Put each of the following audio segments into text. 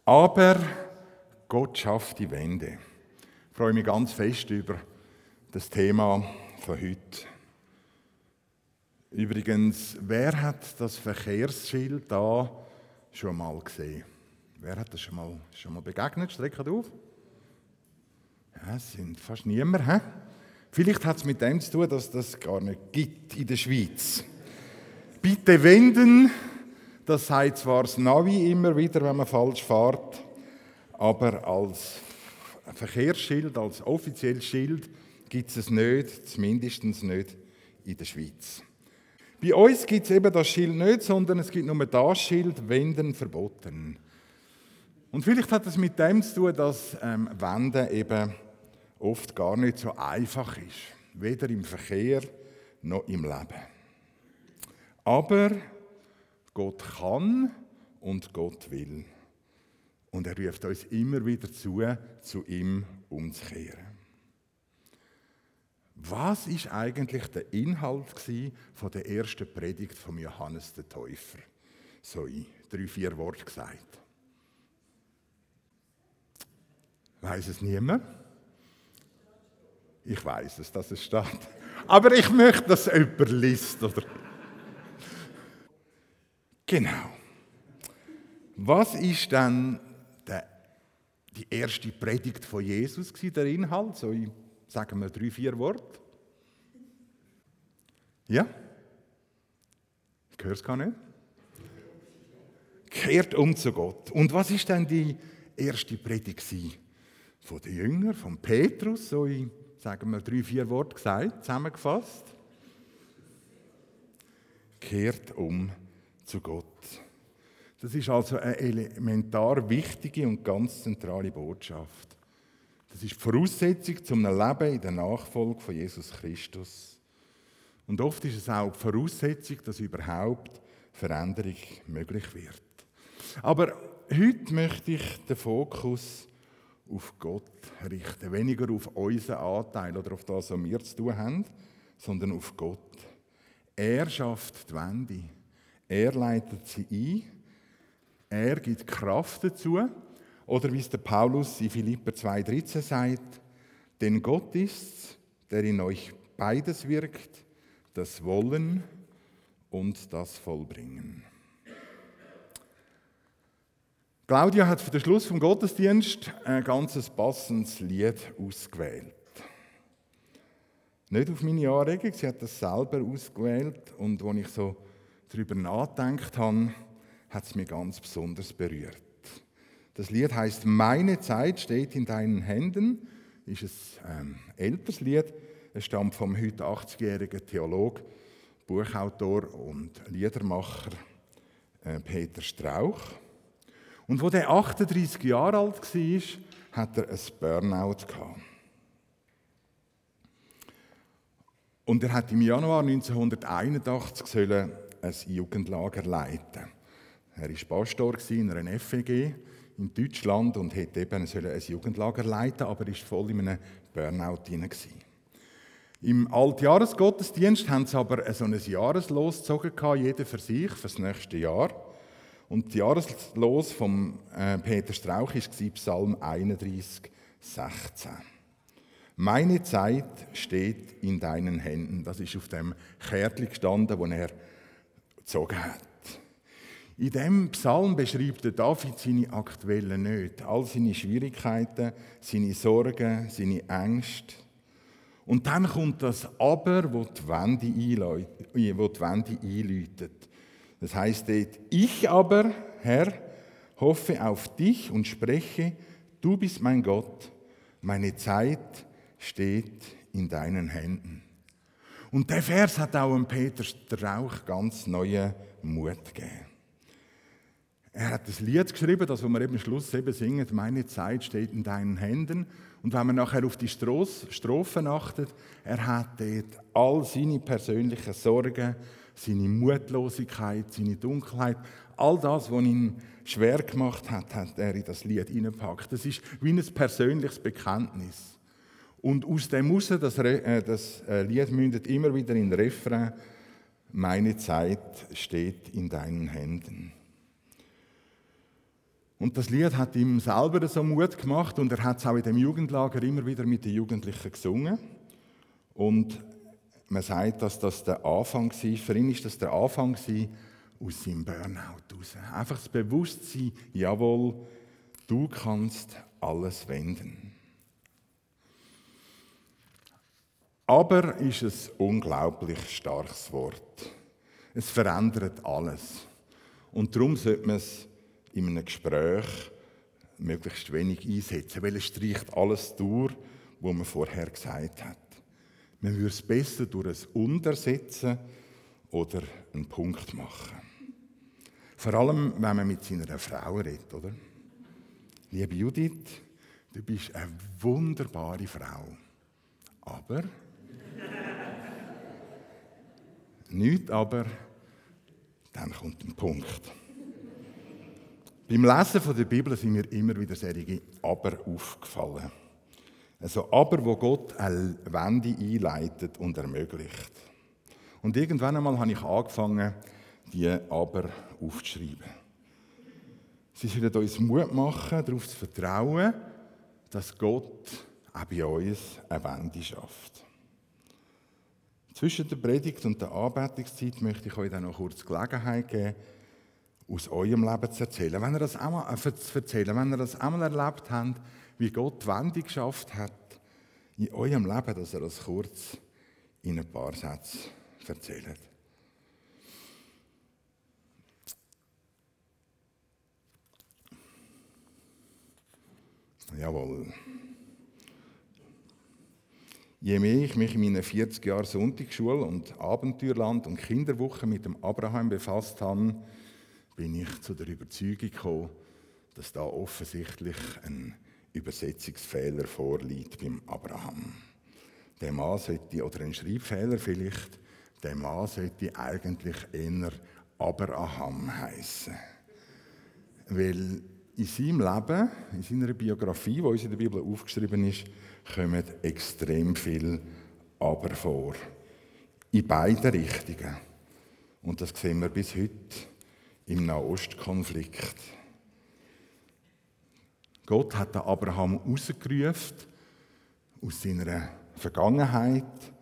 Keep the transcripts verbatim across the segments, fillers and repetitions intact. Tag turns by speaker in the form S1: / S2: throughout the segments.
S1: Aber Gott schafft die Wende. Ich freue mich ganz fest über das Thema von heute. Übrigens, wer hat das Verkehrsschild da schon mal gesehen? Wer hat das schon mal, schon mal begegnet? Streckt auf. Ja, es sind fast niemand. He? Vielleicht hat es mit dem zu tun, dass das gar nicht gibt in der Schweiz. Bitte wenden, das sagt zwar das Navi immer wieder, wenn man falsch fährt, aber als Verkehrsschild, als offizielles Schild gibt es es nicht, zumindest nicht in der Schweiz. Bei uns gibt es eben das Schild nicht, sondern es gibt nur das Schild «Wenden verboten». Und vielleicht hat es mit dem zu tun, dass ähm, Wenden eben oft gar nicht so einfach ist. Weder im Verkehr noch im Leben. Aber Gott kann und Gott will. Und er ruft uns immer wieder zu, zu ihm umzukehren. Was ist eigentlich der Inhalt von der ersten Predigt von Johannes der Täufer? So in drei, vier Worten gesagt. Weiss es niemand? Ich weiss es, dass es steht. Aber ich möchte, dass jemand liest, oder? Genau. Was ist dann der, die erste Predigt von Jesus gewesen, der Inhalt? So in, sagen wir, drei, vier Worte. Ja? Ich höre es gar nicht. Kehrt um zu Gott. Und was ist dann die erste Predigt gewesen? Von den Jüngern, von Petrus, so in, sagen wir, drei, vier Worte gesagt, zusammengefasst. Kehrt um zu Gott. Das ist also eine elementar wichtige und ganz zentrale Botschaft. Das ist die Voraussetzung zum Leben in der Nachfolge von Jesus Christus. Und oft ist es auch die Voraussetzung, dass überhaupt Veränderung möglich wird. Aber heute möchte ich den Fokus auf Gott richten. Weniger auf unseren Anteil oder auf das, was wir zu tun haben, sondern auf Gott. Er schafft die Wende. Er leitet sie ein. Er gibt Kraft dazu. Oder wie es der Paulus in Philipper zwei dreizehn sagt, denn Gott ist's, der in euch beides wirkt, das Wollen und das Vollbringen. Claudia hat für den Schluss vom Gottesdienst ein ganz passendes Lied ausgewählt. Nicht auf meine Anregung, sie hat das selber ausgewählt und als ich so darüber nachgedacht habe, hat es mich ganz besonders berührt. Das Lied heißt «Meine Zeit steht in deinen Händen», ist ein ähm, älteres Lied. Es stammt vom heute achtzigjährigen Theologen, Buchautor und Liedermacher äh, Peter Strauch. Und als er achtunddreissig Jahre alt war, hatte er ein Burnout gehabt. Und er hat im Januar neunzehnhunderteinundachtzig sollen ein Jugendlager leiten. Er war Pastor in einer F E G in Deutschland und hätte eben ein Jugendlager leiten, aber er war voll in einem Burnout drin. Im Altjahresgottesdienst haben sie aber so ein Jahreslos gezogen, jeder für sich, für das nächste Jahr. Und das Jahreslos von äh, Peter Strauch war Psalm einunddreissig, sechzehn. Meine Zeit steht in deinen Händen. Das ist auf dem Kärtchen gestanden, das er gezogen hat. In diesem Psalm beschreibt der David seine aktuellen Nöte, all seine Schwierigkeiten, seine Sorgen, seine Ängste. Und dann kommt das Aber, wo die Wende einläutet. Wo die Wende einläutet. Das heisst dort, ich aber, Herr, hoffe auf dich und spreche, du bist mein Gott, meine Zeit steht in deinen Händen. Und der Vers hat auch dem Peter Strauch ganz neuen Mut gegeben. Er hat das Lied geschrieben, das, was wir eben am Schluss eben singen, meine Zeit steht in deinen Händen. Und wenn man nachher auf die Strophen achtet, er hat dort all seine persönlichen Sorgen, seine Mutlosigkeit, seine Dunkelheit, all das, was ihn schwer gemacht hat, hat er in das Lied hineingepackt. Das ist wie ein persönliches Bekenntnis. Und aus dem heraus, das, äh, das Lied mündet immer wieder in den Refrain, meine Zeit steht in deinen Händen. Und das Lied hat ihm selber so Mut gemacht und er hat es auch in dem Jugendlager immer wieder mit den Jugendlichen gesungen. Und man sagt, dass das der Anfang war. Für ihn war das der Anfang aus seinem Burnout heraus. Einfach das Bewusstsein, jawohl, du kannst alles wenden. Aber ist ein unglaublich starkes Wort. Es verändert alles. Und darum sollte man es in einem Gespräch möglichst wenig einsetzen, weil es streicht alles durch, was man vorher gesagt hat. Man würde es besser durch ein Untersetzen oder einen Punkt machen. Vor allem, wenn man mit seiner Frau redet, oder? Liebe Judith, du bist eine wunderbare Frau. Aber... Nicht aber, dann kommt ein Punkt. Beim Lesen von der Bibel sind mir immer wieder solche Aber aufgefallen. Also Aber, wo Gott eine Wende einleitet und ermöglicht. Und irgendwann einmal habe ich angefangen, die Aber aufzuschreiben. Sie sollen uns Mut machen, darauf zu vertrauen, dass Gott auch bei uns eine Wende schafft. Zwischen der Predigt und der Anbetungszeit möchte ich euch dann noch kurz Gelegenheit geben, aus eurem Leben zu erzählen. Wenn ihr das auch mal, äh, zu erzählen, wenn ihr das auch mal erlebt habt, wie Gott die Wende geschafft hat in eurem Leben, dass ihr das kurz in ein paar Sätzen erzählt. Jawohl. Je mehr ich mich in meinen vierzig Jahren Sonntagsschule und Abenteuerland und Kinderwoche mit dem Abraham befasst habe, bin ich zu der Überzeugung gekommen, dass da offensichtlich ein Übersetzungsfehler vorliegt beim Abraham. Der Mann sollte, oder ein Schreibfehler vielleicht, der Mann sollte eigentlich eher Abraham heißen. Weil in seinem Leben, in seiner Biografie, die uns in der Bibel aufgeschrieben ist, kommen extrem viel Aber vor. In beiden Richtungen. Und das sehen wir bis heute im Nahostkonflikt. Gott hat den Abraham rausgerufen aus seiner Vergangenheit,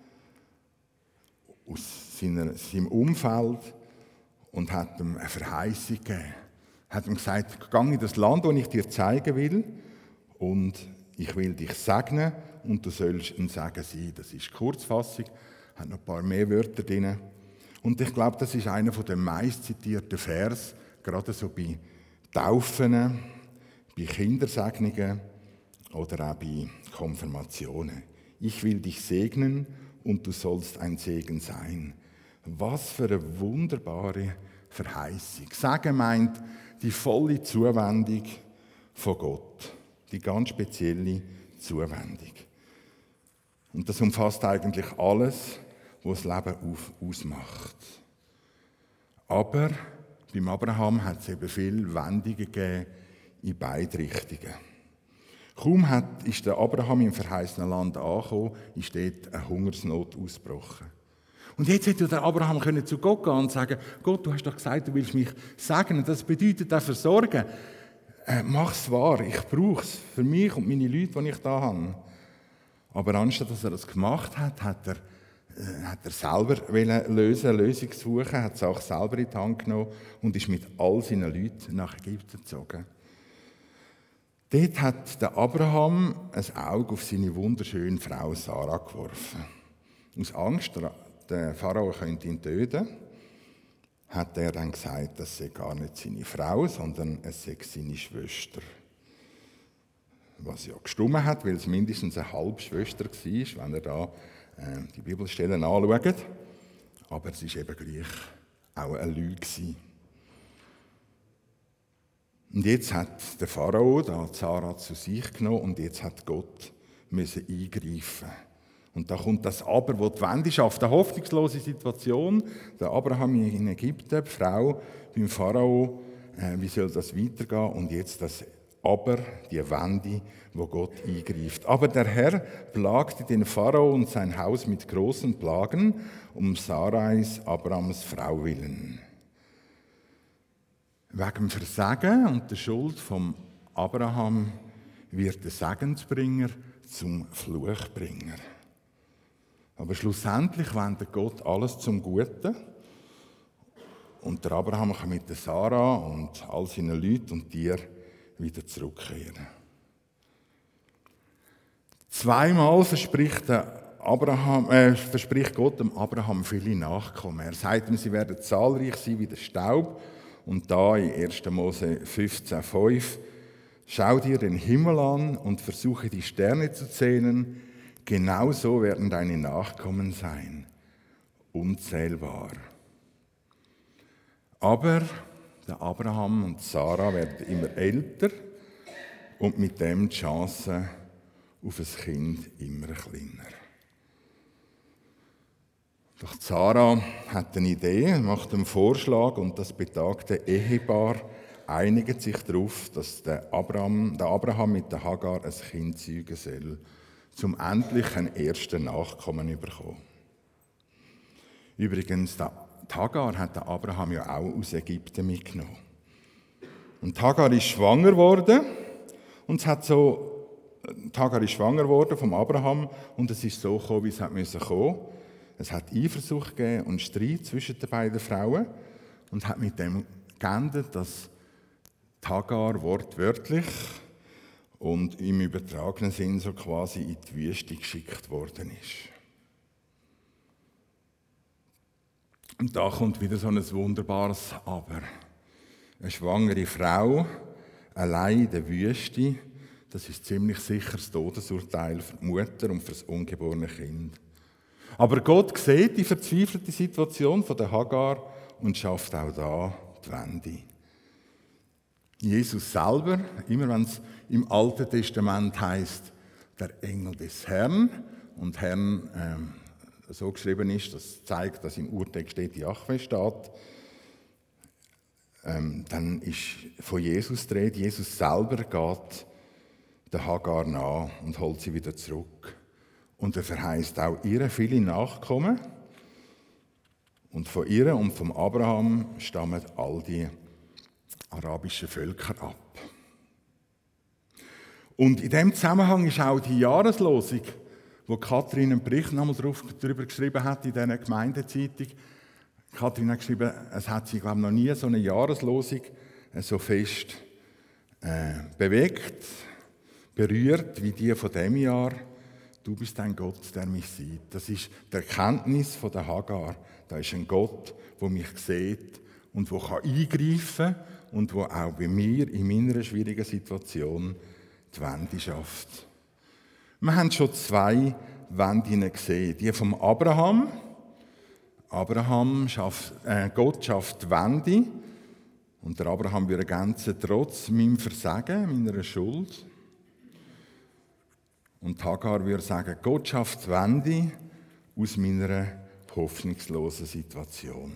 S1: aus seiner, seinem Umfeld und hat ihm eine Verheißung gegeben. Er hat ihm gesagt, geh in das Land, das ich dir zeigen will, und ich will dich segnen und du sollst ein Segen sein. Das ist die Kurzfassung, hat noch ein paar mehr Wörter drin. Und ich glaube, das ist einer der meistzitierten Vers, gerade so bei Taufen, bei Kindersegnungen oder auch bei Konfirmationen. Ich will dich segnen und du sollst ein Segen sein. Was für eine wunderbare Verheißung. Segen meint die volle Zuwendung von Gott. Die ganz spezielle Zuwendung. Und das umfasst eigentlich alles, was das Leben auf, ausmacht. Aber beim Abraham hat es eben viele Wendungen gegeben in beide Richtungen. Kaum hat, ist der Abraham im verheißenen Land angekommen, ist dort eine Hungersnot ausgebrochen. Und jetzt hätte der Abraham können zu Gott gehen und sagen, Gott, du hast doch gesagt, du willst mich segnen. Das bedeutet auch versorgen. Äh, Mach es wahr, ich brauche es für mich und meine Leute, die ich da habe. Aber anstatt dass er das gemacht hat, hat er, äh, hat er selber lösen, Lösung suchen, hat die Sache selber in die Hand genommen und ist mit all seinen Leuten nach Ägypten gezogen. Dort hat der Abraham ein Auge auf seine wunderschöne Frau Sarah geworfen. Aus Angst, der Pharao könnte ihn töten, hat er dann gesagt, das sei gar nicht seine Frau, sondern es sei seine Schwester. Was ja gestimmt hat, weil es mindestens eine Halbschwester war, wenn ihr da äh, die Bibelstellen anschaut. Aber es war eben gleich auch eine Lüge. Und jetzt hat der Pharao da Sarah zu sich genommen und jetzt hat Gott müssen eingreifen. Und da kommt das Aber, wo die Wende schafft, eine hoffnungslose Situation. Der Abraham in Ägypten, die Frau beim Pharao, äh, wie soll das weitergehen? Und jetzt das Aber, die Wende, wo Gott eingreift. Aber der Herr plagte den Pharao und sein Haus mit großen Plagen, um Sarais, Abrahams Frau willen. Wegen dem Versagen und der Schuld von Abraham wird der Segensbringer zum Fluchbringer. Aber schlussendlich wendet Gott alles zum Guten. Und der Abraham kann mit der Sarah und all seinen Leuten und Tieren wieder zurückkehren. Zweimal verspricht, der Abraham, äh, verspricht Gott dem Abraham viele Nachkommen. Er sagt ihm, sie werden zahlreich sein wie der Staub. Und da in erster Mose fünfzehn fünf: Schau dir den Himmel an und versuche die Sterne zu zählen. Genauso werden deine Nachkommen sein. Unzählbar. Aber der Abraham und Sarah werden immer älter und mit dem die Chance auf ein Kind immer kleiner. Doch Sarah hat eine Idee, macht einen Vorschlag und das betagte Ehepaar einigt sich darauf, dass der Abraham, der Abraham mit der Hagar ein Kind zeugen soll, um endlich einen ersten Nachkommen zu bekommen. Übrigens, der Die Hagar hat der Abraham ja auch aus Ägypten mitgenommen. Und die Hagar ist schwanger geworden und es hat so, die Hagar ist schwanger geworden vom Abraham und es ist so gekommen, wie es hat müssen kommen. Es hat Eifersucht gegeben und Streit zwischen den beiden Frauen und hat mit dem geendet, dass die Hagar wortwörtlich und im übertragenen Sinn so quasi in die Wüste geschickt worden ist. Und da kommt wieder so ein wunderbares Aber. Eine schwangere Frau, allein in der Wüste, das ist ziemlich sicher das Todesurteil für die Mutter und für das ungeborene Kind. Aber Gott sieht die verzweifelte Situation von der Hagar und schafft auch da die Wende. Jesus selber, immer wenn es im Alten Testament heißt, der Engel des Herrn und Herrn ähm, so geschrieben ist, das zeigt, dass im Urtext steht, Jahwe steht, ähm, dann ist von Jesus die Rede. Jesus selber geht der Hagar nach und holt sie wieder zurück. Und er verheißt auch ihr viele Nachkommen. Und von ihr und vom Abraham stammen all die arabischen Völker ab. Und in dem Zusammenhang ist auch die Jahreslosung, wo Kathrin einen Bericht nochmal darüber geschrieben hat in dieser Gemeindezeitung. Kathrin hat geschrieben, es hat sie, glaube ich, noch nie so eine Jahreslosung so fest äh, bewegt, berührt wie die von diesem Jahr. Du bist ein Gott, der mich sieht. Das ist die Erkenntnis von der Hagar. Da ist ein Gott, der mich sieht und der eingreifen kann und der auch bei mir in meiner schwierigen Situation die Wende schafft. Wir haben schon zwei Wenden gesehen. Die vom Abraham. Abraham schafft, äh, Gott schafft die Wende. Und der Abraham würde ergänzen, trotz meinem Versagen, meiner Schuld. Und Hagar würde sagen, Gott schafft die Wende aus meiner hoffnungslosen Situation.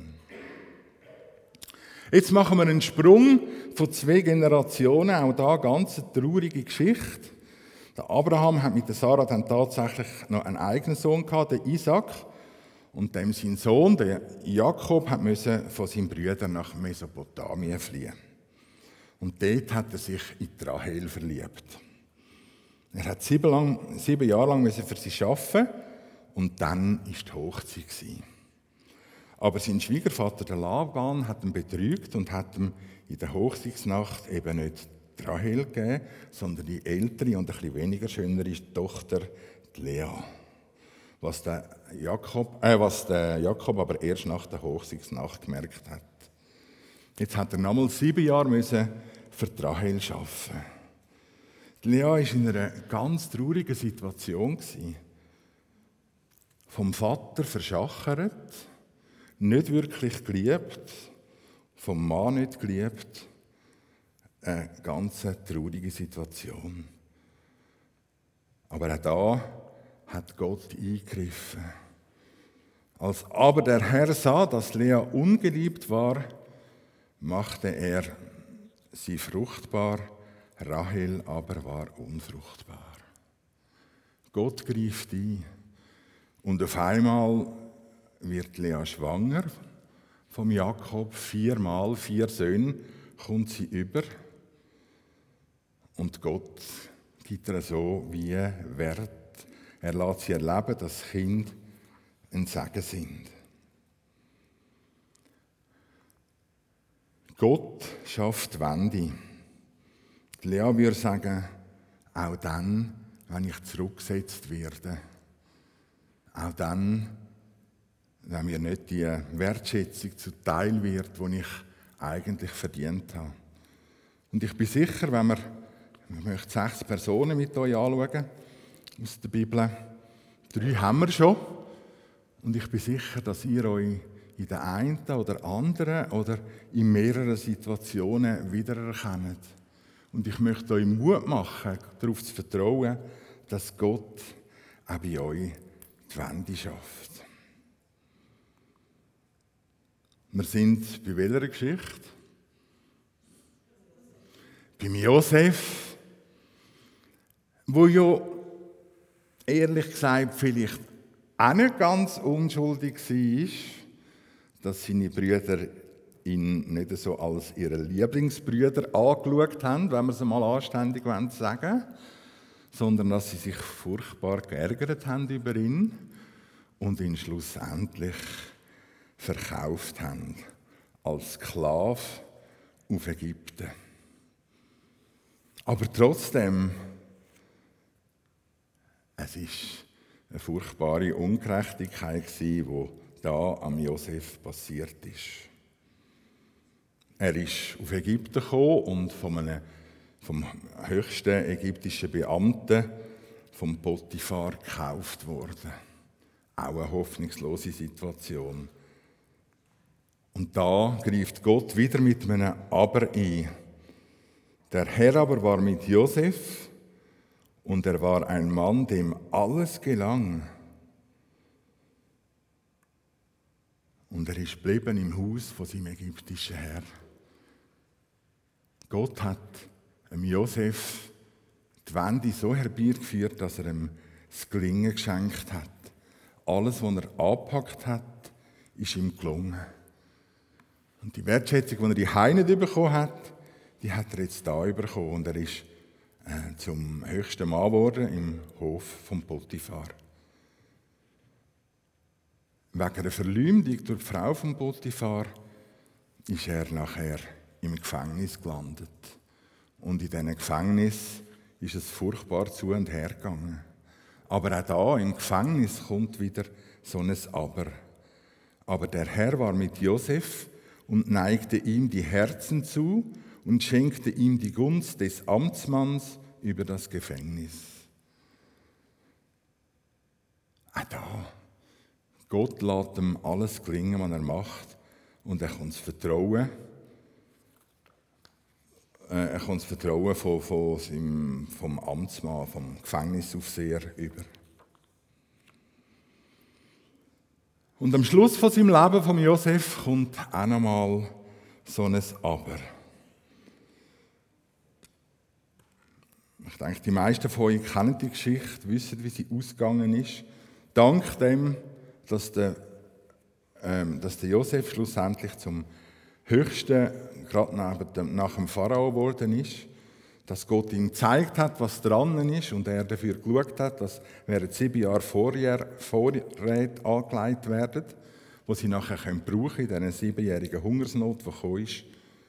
S1: Jetzt machen wir einen Sprung von zwei Generationen, auch da eine ganz traurige Geschichte. Der Abraham hat mit der Sarah dann tatsächlich noch einen eigenen Sohn gehabt, den Isaac. Und dem sein Sohn, der Jakob, hat müssen von seinen Brüdern nach Mesopotamien fliehen. Und dort hat er sich in die Rahel verliebt. Er hat sieben, lang, sieben Jahre lang müssen für sie arbeiten und dann war die Hochzeit. Aber sein Schwiegervater, der Laban, hat ihn betrügt und hat ihm in der Hochzeitsnacht eben nicht die Rahel gegeben, sondern die ältere und ein bisschen weniger schönere Tochter, die Lea. Was der Jakob, äh, was der Jakob aber erst nach der Hochzeitsnacht gemerkt hat. Jetzt hat er nochmal sieben Jahre müssen für die Rahel arbeiten. Die Lea war in einer ganz traurigen Situation. Vom Vater verschachert, nicht wirklich geliebt, vom Mann nicht geliebt. Eine ganz traurige Situation. Aber auch da hat Gott eingegriffen. Als aber der Herr sah, dass Lea ungeliebt war, machte er sie fruchtbar, Rahel aber war unfruchtbar. Gott greift ein und auf einmal wird Lea schwanger vom Jakob. Viermal, vier Söhne kommt sie über und Gott gibt ihr so wie Wert. Er lässt sie erleben, dass Kinder ein Segen sind. Gott schafft Wende. Lea würde sagen, auch dann, wenn ich zurückgesetzt werde. Auch dann, wenn mir nicht die Wertschätzung zuteil wird, die ich eigentlich verdient habe. Und ich bin sicher, wenn wir, ich möchte sechs Personen mit euch anschauen, aus der Bibel, drei haben wir schon. Und ich bin sicher, dass ihr euch in der einen oder anderen oder in mehreren Situationen wiedererkennt. Und ich möchte euch Mut machen, darauf zu vertrauen, dass Gott auch bei euch die Wende schafft. Wir sind bei welcher Geschichte? Beim Josef, wo ja ehrlich gesagt vielleicht auch nicht ganz unschuldig war, dass seine Brüder ihn nicht so als ihre Lieblingsbrüder angeschaut haben, wenn wir es mal anständig sagen wollen, sondern dass sie sich furchtbar geärgert haben über ihn und ihn schlussendlich verkauft haben als Sklave auf Ägypten. Aber trotzdem, es war eine furchtbare Ungerechtigkeit, die da am Josef passiert ist. Er ist auf Ägypten gekommen und von einem, vom höchsten ägyptischen Beamten, vom Potiphar, gekauft worden. Auch eine hoffnungslose Situation. Und da greift Gott wieder mit einem Aber ein. Der Herr aber war mit Josef und er war ein Mann, dem alles gelang. Und er ist geblieben im Haus von seinem ägyptischen Herr. Gott hat dem Josef die Wende so herbeigeführt, dass er ihm das Gelingen geschenkt hat. Alles, was er angepackt hat, ist ihm gelungen. Und die Wertschätzung, die er die Heine nicht bekommen hat, die hat er jetzt da bekommen. Und er ist äh, zum höchsten Mann geworden im Hof von Potiphar. Wegen einer Verleumdung durch die Frau von Potiphar ist er nachher im Gefängnis gelandet. Und in diesem Gefängnis ist es furchtbar zu und her gegangen. Aber auch da im Gefängnis kommt wieder so ein Aber. Aber der Herr war mit Josef und neigte ihm die Herzen zu und schenkte ihm die Gunst des Amtsmanns über das Gefängnis. Auch da. Gott lässt ihm alles gelingen, was er macht. Und er kann das Vertrauen, äh, er kann das Vertrauen von, von seinem, vom Amtsmann, vom Gefängnisaufseher über. Und am Schluss von seinem Leben von Josef kommt auch nochmal so ein Aber. Ich denke, die meisten von euch kennen die Geschichte, wissen, wie sie ausgegangen ist. Dank dem, dass der, ähm, dass der Josef schlussendlich zum Höchsten, gerade nach dem, nach dem Pharao geworden ist, dass Gott ihm gezeigt hat, was dran ist und er dafür geschaut hat, dass während sieben Jahren Vorräte angelegt werden, die sie nachher brauchen können, in dieser siebenjährigen Hungersnot, die gekommen ist.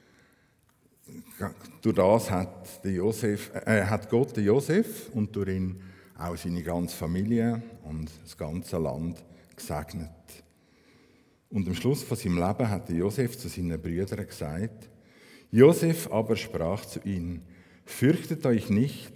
S1: Durch das hat, der Josef, äh, hat Gott den Josef und durch ihn auch seine ganze Familie und das ganze Land gesegnet. Und am Schluss von seinem Leben hat Josef zu seinen Brüdern gesagt: Josef aber sprach zu ihnen: Fürchtet euch nicht,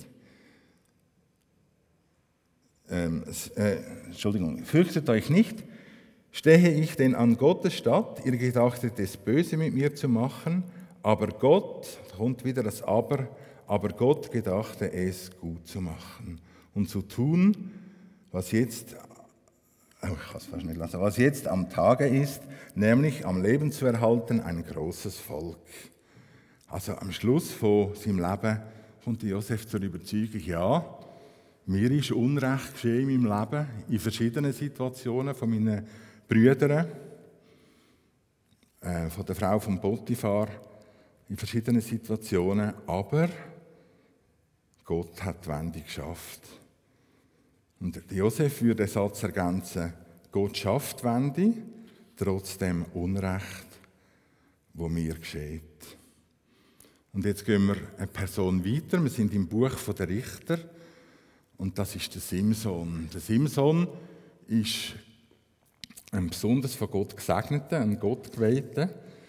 S1: ähm, äh, Entschuldigung, fürchtet euch nicht, stehe ich denn an Gottes Statt? Ihr gedachtet es böse mit mir zu machen, aber Gott, da kommt wieder das Aber, aber Gott gedachte es gut zu machen und zu tun, was jetzt, oh, ich kann es fast nicht lassen, was jetzt am Tage ist, nämlich am Leben zu erhalten, ein großes Volk. Also am Schluss von seinem Leben kommt Josef zur Überzeugung, ja, mir ist Unrecht geschehen in meinem Leben, in verschiedenen Situationen von meinen Brüdern, äh, von der Frau von Potiphar. in verschiedenen Situationen, aber Gott hat die Wende geschafft. Und Josef würde den Satz ergänzen, Gott schafft die Wende, trotz dem Unrecht, wo mir geschieht. Und jetzt gehen wir eine Person weiter. Wir sind im Buch der Richter und das ist der Simson. Der Simson ist ein besonders von Gott gesegneter, ein Gottgeweihter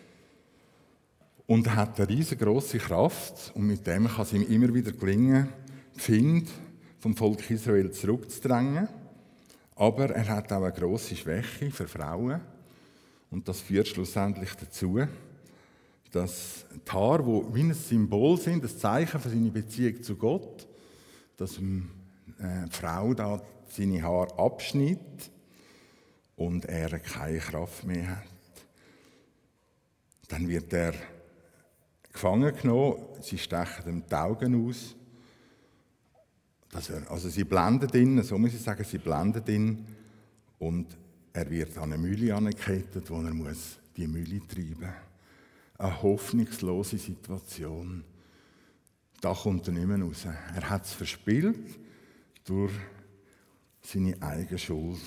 S1: und hat eine riesengroße Kraft und mit dem kann es ihm immer wieder gelingen, die Feinde vom Volk Israel zurückzudrängen. Aber er hat auch eine grosse Schwäche für Frauen und das führt schlussendlich dazu, dass die Haare, die wie ein Symbol sind, ein Zeichen für seine Beziehung zu Gott, dass die Frau da seine Haare abschneidet und er keine Kraft mehr hat. Dann wird er gefangen genommen, sie stechen ihm die Augen aus. Also sie blendet ihn, so muss ich sagen, sie blendet ihn und er wird an eine Mühle angekettet, wo er muss die Mühle treiben muss. Eine hoffnungslose Situation. Da kommt er nicht mehr raus. Er hat es verspielt durch seine eigene Schuld.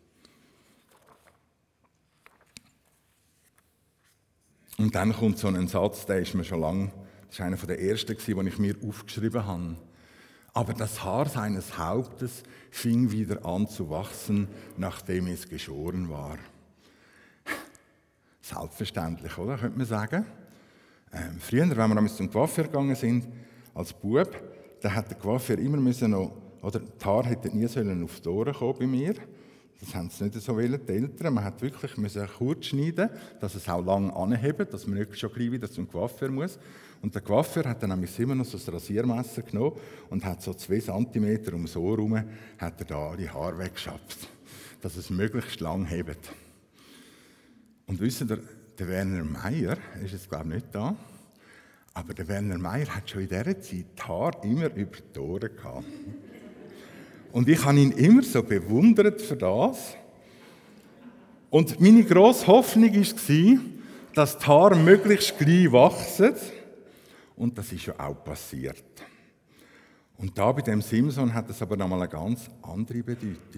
S1: Und dann kommt so ein Satz, der ist mir schon lange, das war einer der ersten, den ich mir aufgeschrieben habe. Aber das Haar seines Hauptes fing wieder an zu wachsen, nachdem es geschoren war. Selbstverständlich, oder? Könnte man sagen. Ähm, früher, wenn wir zum Coiffeur gegangen sind, als Bub, da hat der Coiffeur immer müssen noch, oder die Haare hätten nie sollen auf die Ohren kommen bei mir. Das haben sie nicht so wollen, die Eltern. Man hat wirklich müssen kurz schneiden, dass es auch lang anhebt, dass man nicht schon gleich wieder zum Coiffeur muss. Und der Coiffeur hat dann nämlich immer noch so ein Rasiermesser genommen und hat so zwei Zentimeter ums Ohr herum, hat er da alle Haare weggeschafft, dass es möglichst lang hebt. Und wisst ihr, der Werner Meier, er ist jetzt glaube ich nicht da, aber der Werner Meier hat schon in dieser Zeit die Haare immer über die Ohren gehabt. Und ich habe ihn immer so bewundert für das. Und meine grosse Hoffnung war, dass die Haare möglichst gleich wachsen. Und das ist ja auch passiert. Und da bei dem Simson hat es aber nochmal eine ganz andere Bedeutung.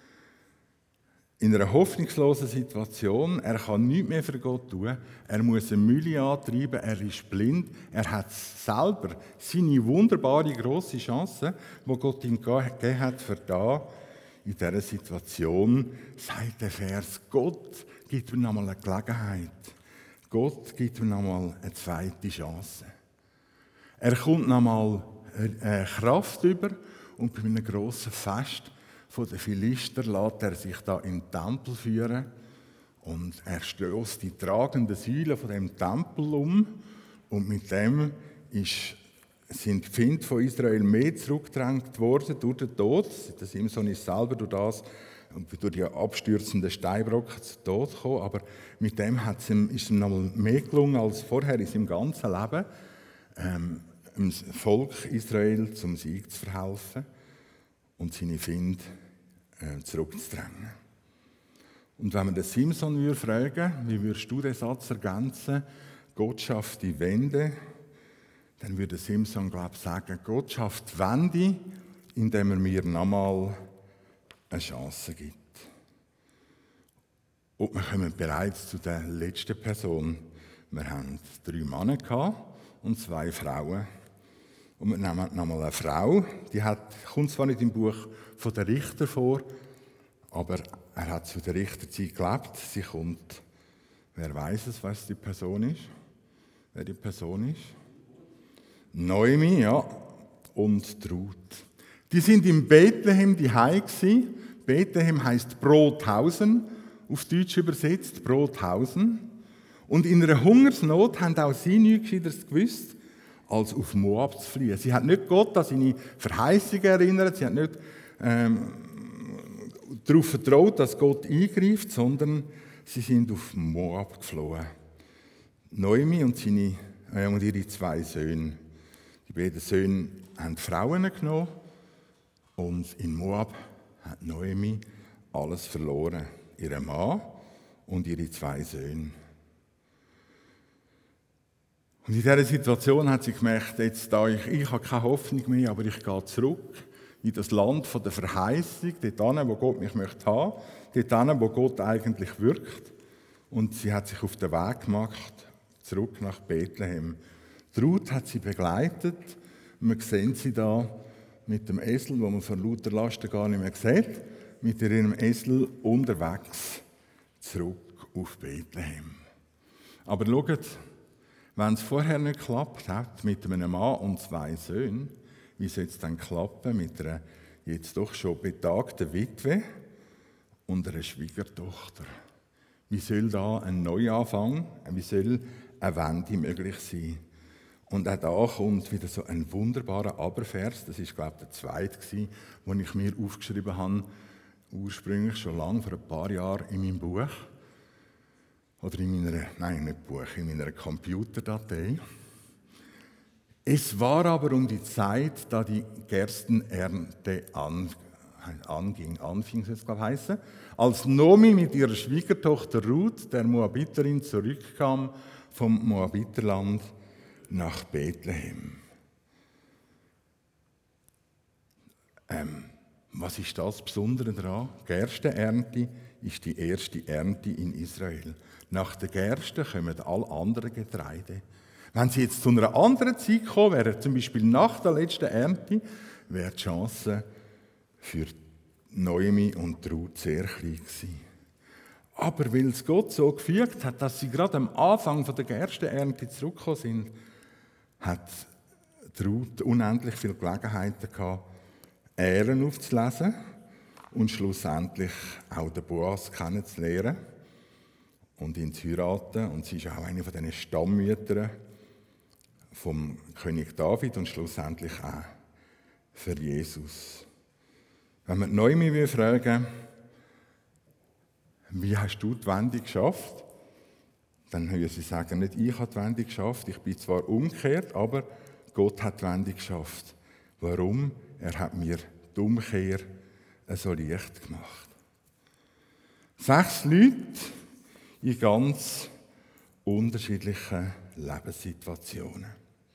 S1: In einer hoffnungslosen Situation, er kann nichts mehr für Gott tun, er muss eine Mühle antreiben, er ist blind, er hat selber seine wunderbare grosse Chance, die Gott ihm gegeben hat, für da in dieser Situation, sagt der Vers, Gott gibt ihm nochmal eine Gelegenheit. Gott gibt ihm nochmal eine zweite Chance. Er kommt nochmal eine Kraft über und bei einem grossen Fest von den Philister lässt er sich da in den Tempel führen und er stößt die tragenden Säulen von dem Tempel um und mit dem ist, sind die Feinde von Israel mehr zurückgedrängt worden durch den Tod. Der Simson ist selber durch das und durch die abstürzenden Steinbrocken zu Tod gekommen, aber mit dem hat es ihm, ist ihm noch mal mehr gelungen als vorher in seinem ganzen Leben, ähm, dem Volk Israel zum Sieg zu verhelfen und seine Feinde zurückzudrängen. Und wenn man den Simson würde fragen, wie würdest du den Satz ergänzen, Gott schafft die Wende, dann würde Simson, glaube ich, sagen, Gott schafft die Wende, indem er mir nochmal eine Chance gibt. Und wir kommen bereits zu der letzten Person. Wir haben drei Männer gehabt und zwei Frauen. Und wir nehmen nochmal eine Frau, die hat, kommt zwar nicht im Buch von der Richter vor, aber er hat zu der Richterzeit gelebt. Sie kommt, wer weiß es, was die Person ist? Wer die Person ist? Noemi, ja, und Ruth. Die sind in Bethlehem daheim gsi. Bethlehem heisst Brothausen, auf Deutsch übersetzt, Brothausen. Und in einer Hungersnot haben auch sie nichts Gescheites gewusst, als auf Moab zu fliehen. Sie hat nicht Gott an seine Verheißungen erinnert, sie hat nicht ähm, darauf vertraut, dass Gott eingreift, sondern sie sind auf Moab geflohen. Noemi und, seine, äh, und ihre zwei Söhne. Die beiden Söhne haben Frauen genommen und in Moab hat Noemi alles verloren. Ihren Mann und ihre zwei Söhne. Und in dieser Situation hat sie gemerkt, jetzt da ich, ich habe keine Hoffnung mehr, aber ich gehe zurück in das Land von der Verheißung, dort hin, wo Gott mich möchte haben, dort hin, wo Gott eigentlich wirkt. Und sie hat sich auf den Weg gemacht, zurück nach Bethlehem. Die Ruth hat sie begleitet. Wir sehen sie da mit dem Esel, wo man von lauter Lasten gar nicht mehr sieht, mit ihrem Esel unterwegs zurück auf Bethlehem. Aber schaut, wenn es vorher nicht geklappt hat, mit einem Mann und zwei Söhnen, wie soll es dann klappen mit einer jetzt doch schon betagten Witwe und einer Schwiegertochter? Wie soll da ein Neuanfang, wie soll eine Wende möglich sein? Und auch da kommt wieder so ein wunderbarer Abervers, das ist, glaube ich, der zweite, den ich mir aufgeschrieben habe, ursprünglich schon lange, vor ein paar Jahren in meinem Buch. Oder in meiner, nein, nicht Buch, in meiner Computerdatei. Es war aber um die Zeit, da die Gerstenernte an, anging, anfing, soll es glaube ich heißen, als Nomi mit ihrer Schwiegertochter Ruth, der Moabiterin, zurückkam vom Moabiterland nach Bethlehem. Ähm, was ist das Besondere daran? Gerstenernte ist die erste Ernte in Israel. Nach der Gerste kommen alle anderen Getreide. Wenn sie jetzt zu einer anderen Zeit kommen, wäre zum Beispiel nach der letzten Ernte, wäre die Chance für Noemi und Ruth sehr klein gewesen. Aber weil es Gott so gefügt hat, dass sie gerade am Anfang der Gerstenernte zurückgekommen sind, hat Ruth unendlich viele Gelegenheiten gehabt, Ehren aufzulesen und schlussendlich auch den Boas kennenzulernen und ihn zu heiraten. Und sie ist auch eine von diesen Stammmüttern vom König David und schlussendlich auch für Jesus. Wenn wir Noemi fragen, wie hast du die Wende geschafft? Dann würde sie sagen, nicht ich habe die Wende geschafft, ich bin zwar umgekehrt, aber Gott hat die Wende geschafft. Warum? Er hat mir die Umkehr so leicht gemacht. Sechs Leute in ganz unterschiedlichen Lebenssituationen.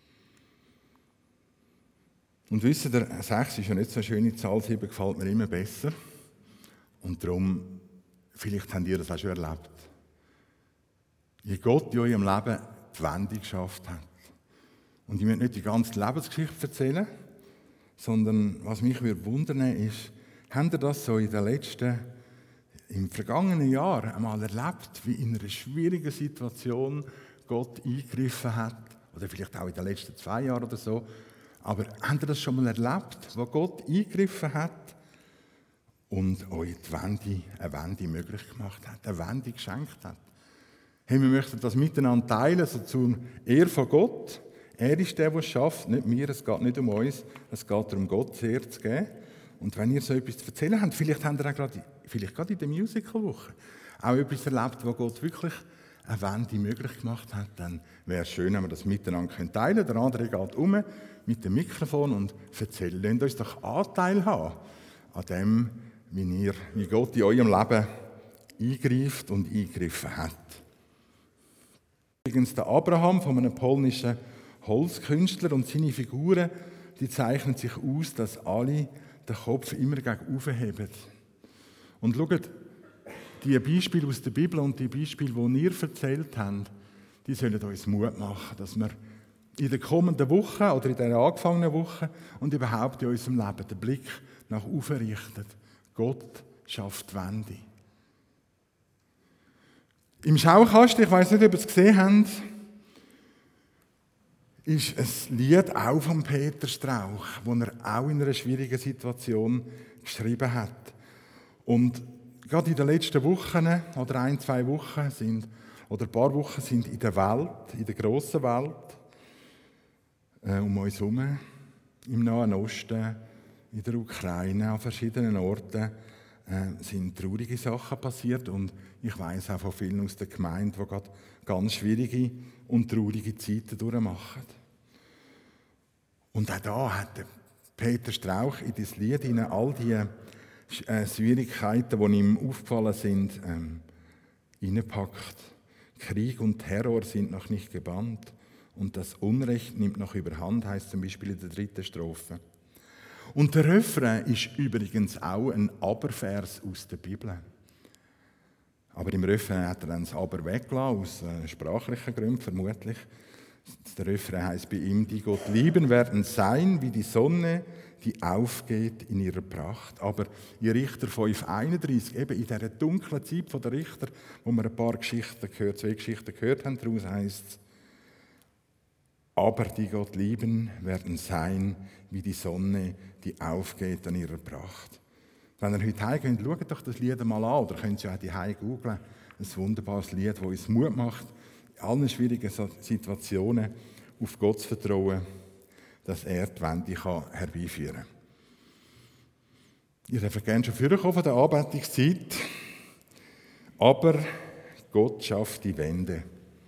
S1: Und wisst ihr, sechs ist ja nicht so eine schöne Zahl, sieben gefällt mir immer besser. Und darum, vielleicht habt ihr das auch schon erlebt. Wie Gott in eurem Leben die Wende geschafft hat. Und ich möchte nicht die ganze Lebensgeschichte erzählen, sondern was mich wundern würde, ist, habt ihr das so in den letzten, im vergangenen Jahr einmal erlebt, wie in einer schwierigen Situation Gott eingegriffen hat? Oder vielleicht auch in den letzten zwei Jahren oder so. Aber habt ihr das schon mal erlebt, wo Gott eingegriffen hat und euch die Wende, eine Wende möglich gemacht hat, eine Wende geschenkt hat? Hey, wir möchten das miteinander teilen, so zur Ehre von Gott. Er ist der, der es schafft, nicht wir, es geht nicht um uns, es geht darum, Gott zu Ehre zu geben. Und wenn ihr so etwas zu erzählen habt, vielleicht habt ihr auch gerade, vielleicht gerade in der Musical-Woche auch etwas erlebt, wo Gott wirklich eine Wende möglich gemacht hat, dann wäre es schön, wenn wir das miteinander teilen können. Der andere geht um mit dem Mikrofon und erzählt. Lasst uns doch Anteil haben an dem, wie, ihr, wie Gott in eurem Leben eingreift und eingegriffen hat. Übrigens der Abraham von einem polnischen Holzkünstler und seine Figuren, die zeichnen sich aus, dass alle den Kopf immer gegen oben heben. Und schaut, die Beispiele aus der Bibel und die Beispiele, die ihr erzählt habt, die sollen uns Mut machen, dass wir in den kommenden Wochen oder in den angefangenen Wochen und überhaupt in unserem Leben den Blick nach oben richten. Gott schafft Wende. Im Schaukasten, ich weiss nicht, ob ihr es gesehen habt, ist ein Lied auch von Peter Strauch, das er auch in einer schwierigen Situation geschrieben hat. Und gerade in den letzten Wochen oder ein, zwei Wochen sind, oder ein paar Wochen sind in der Welt, in der grossen Welt, äh, um uns herum, im Nahen Osten, in der Ukraine, an verschiedenen Orten, äh, sind traurige Sachen passiert. Und ich weiss auch von vielen aus der Gemeinde, die gerade ganz schwierige und traurige Zeiten durchmachen. Und auch da hat Peter Strauch in das Lied hinein all die äh, Schwierigkeiten, die ihm aufgefallen sind, ähm, hineingepackt. Krieg und Terror sind noch nicht gebannt und das Unrecht nimmt noch überhand, heißt zum Beispiel in der dritten Strophe. Und der Refrain ist übrigens auch ein Abervers aus der Bibel. Aber im Refrain hat er dann das Aber weggelassen, aus äh, sprachlichen Gründen vermutlich. Der Refrain heisst bei ihm, die Gott lieben werden sein wie die Sonne, die aufgeht in ihrer Pracht. Aber in Richter fünf einunddreißig, eben in dieser dunklen Zeit der Richter, wo wir ein paar Geschichten gehört, zwei Geschichten gehört haben, daraus heisst es, aber die Gott lieben werden sein wie die Sonne, die aufgeht an ihrer Pracht. Wenn ihr heute heimgeht, schaut doch das Lied mal an, oder könnt ihr auch die Heim googlen. Ein wunderbares Lied, das uns Mut macht, in allen schwierigen Situationen auf Gott zu vertrauen, dass er die Wende herbeiführen kann. Ich darf gerne schon vorkommen von der Anbetungszeit, aber Gott schafft die Wende.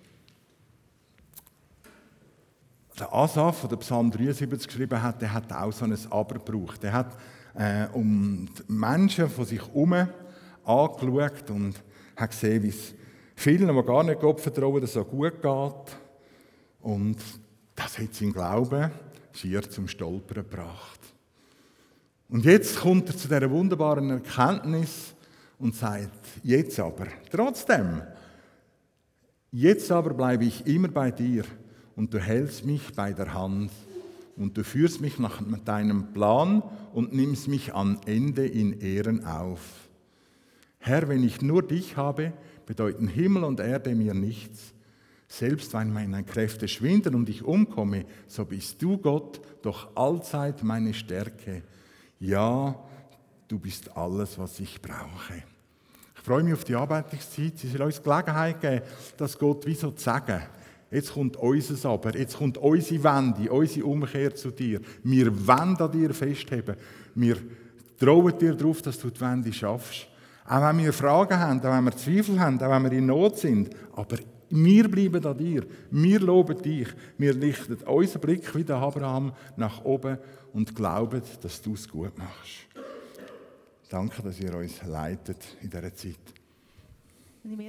S1: Der Asaf, der Psalm dreiundsiebzig geschrieben hat, der hat auch so ein Aber gebraucht. Der hat äh, um die Menschen von sich herum angeschaut und hat gesehen, wie es vielen, die gar nicht Gott vertrauen, so gut geht. Und das hat seinen Glauben schier zum Stolpern gebracht. Und jetzt kommt er zu dieser wunderbaren Erkenntnis und sagt, jetzt aber, trotzdem, jetzt aber bleibe ich immer bei dir und du hältst mich bei der Hand und du führst mich nach deinem Plan und nimmst mich am Ende in Ehren auf. Herr, wenn ich nur dich habe, bedeuten Himmel und Erde mir nichts. Selbst wenn meine Kräfte schwinden und ich umkomme, so bist du, Gott, doch allzeit meine Stärke. Ja, du bist alles, was ich brauche. Ich freue mich auf die Arbeitungszeit. Sie soll uns Gelegenheit geben, das Gott wie so zu sagen. Jetzt kommt unser Aber, jetzt kommt unsere Wende, unsere Umkehr zu dir. Wir wollen an dir festheben. Wir trauen dir darauf, dass du die Wende schaffst. Auch wenn wir Fragen haben, auch wenn wir Zweifel haben, auch wenn wir in Not sind. Aber wir bleiben an dir. Wir loben dich. Wir richten unseren Blick wie der Abraham nach oben und glauben, dass du es gut machst. Danke, dass ihr uns leitet in dieser Zeit.